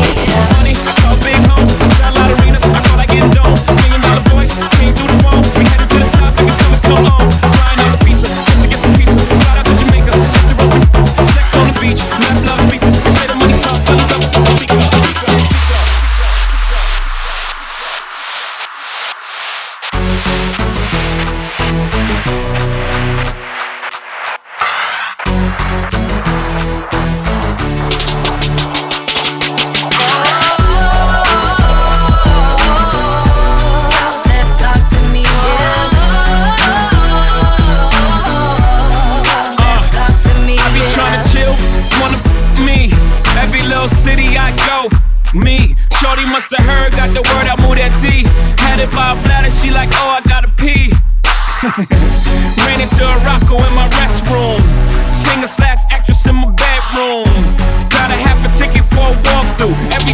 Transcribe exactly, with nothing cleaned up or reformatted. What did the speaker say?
Money, tall big homes, sell out arenas. I call like it dome. Million dollar voice, came through the phone. We headed to the top, and we coming come on. Flying out the pizza, just to get some pizza. Fly out to Jamaica, just to roast some sex on the beach. Love, love speeches. They say the money talk, tell us up. Speak up, speak up, speak up. City I go, me. Shorty must have heard, got the word, I moved that D. Had it by a bladder, she like, oh, I gotta pee. Ran into a Rocco in my restroom. Singer slash actress in my bedroom. Got a half a ticket for a walkthrough. Every